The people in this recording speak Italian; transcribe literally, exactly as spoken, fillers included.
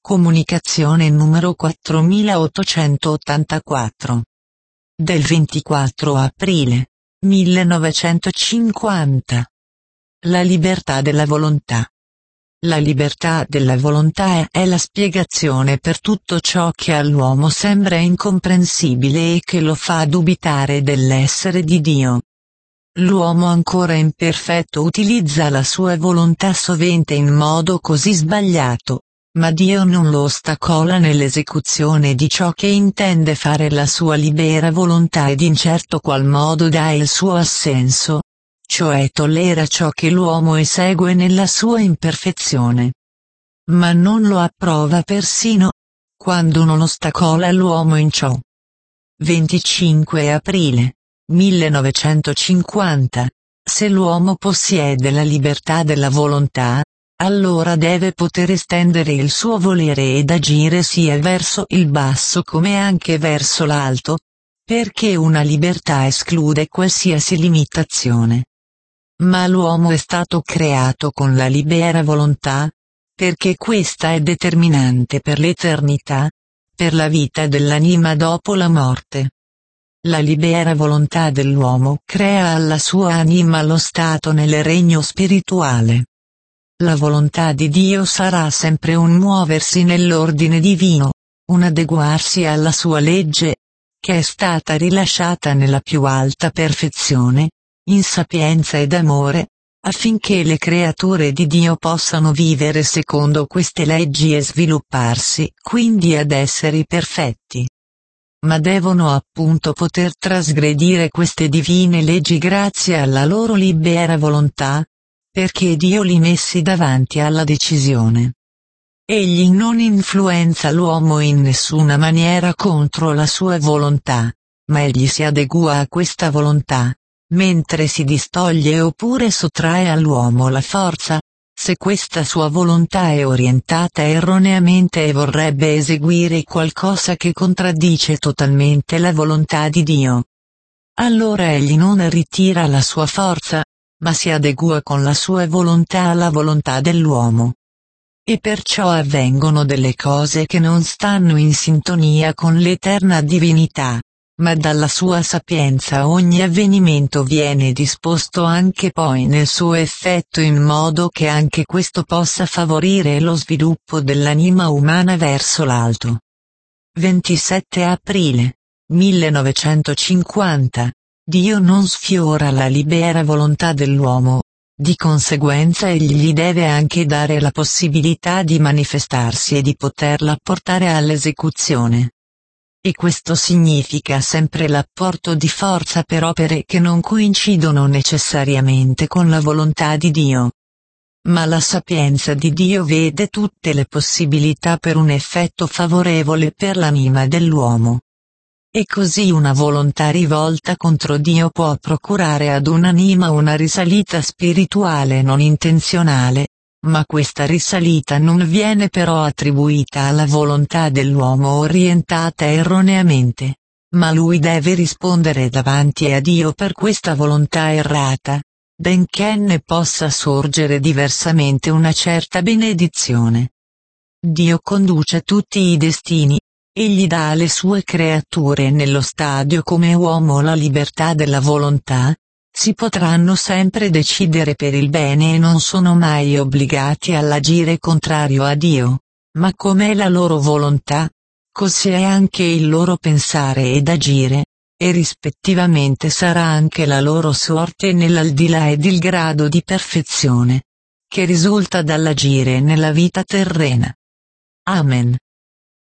Comunicazione numero quattromilaottocentottantaquattro. Del ventiquattro aprile millenovecentocinquanta. La libertà della volontà. La libertà della volontà è, è la spiegazione per tutto ciò che all'uomo sembra incomprensibile e che lo fa dubitare dell'essere di Dio. L'uomo ancora imperfetto utilizza la sua volontà sovente in modo così sbagliato, ma Dio non lo ostacola nell'esecuzione di ciò che intende fare. La sua libera volontà ed in certo qual modo dà il suo assenso, cioè tollera ciò che l'uomo esegue nella sua imperfezione. Ma non lo approva persino quando non ostacola l'uomo in ciò. venticinque aprile millenovecentocinquanta. Se l'uomo possiede la libertà della volontà, allora deve poter estendere il suo volere ed agire sia verso il basso come anche verso l'alto, perché una libertà esclude qualsiasi limitazione. Ma l'uomo è stato creato con la libera volontà, perché questa è determinante per l'eternità, per la vita dell'anima dopo la morte. La libera volontà dell'uomo crea alla sua anima lo stato nel regno spirituale. La volontà di Dio sarà sempre un muoversi nell'ordine divino, un adeguarsi alla sua legge, che è stata rilasciata nella più alta perfezione, in sapienza ed amore, affinché le creature di Dio possano vivere secondo queste leggi e svilupparsi quindi ad esseri perfetti. Ma devono appunto poter trasgredire queste divine leggi grazie alla loro libera volontà, perché Dio li messi davanti alla decisione. Egli non influenza l'uomo in nessuna maniera contro la sua volontà, ma egli si adegua a questa volontà, mentre si distoglie oppure sottrae all'uomo la forza, se questa sua volontà è orientata erroneamente e vorrebbe eseguire qualcosa che contraddice totalmente la volontà di Dio. Allora egli non ritira la sua forza, ma si adegua con la sua volontà alla volontà dell'uomo. E perciò avvengono delle cose che non stanno in sintonia con l'eterna divinità, ma dalla sua sapienza ogni avvenimento viene disposto anche poi nel suo effetto in modo che anche questo possa favorire lo sviluppo dell'anima umana verso l'alto. ventisette aprile millenovecentocinquanta. Dio non sfiora la libera volontà dell'uomo, di conseguenza egli gli deve anche dare la possibilità di manifestarsi e di poterla portare all'esecuzione. E questo significa sempre l'apporto di forza per opere che non coincidono necessariamente con la volontà di Dio. Ma la sapienza di Dio vede tutte le possibilità per un effetto favorevole per l'anima dell'uomo. E così una volontà rivolta contro Dio può procurare ad un'anima una risalita spirituale non intenzionale, ma questa risalita non viene però attribuita alla volontà dell'uomo orientata erroneamente, ma lui deve rispondere davanti a Dio per questa volontà errata, benché ne possa sorgere diversamente una certa benedizione. Dio conduce tutti i destini. Egli dà alle sue creature nello stadio come uomo la libertà della volontà, si potranno sempre decidere per il bene e non sono mai obbligati all'agire contrario a Dio, ma com'è la loro volontà, così è anche il loro pensare ed agire, e rispettivamente sarà anche la loro sorte nell'aldilà ed il grado di perfezione, che risulta dall'agire nella vita terrena. Amen.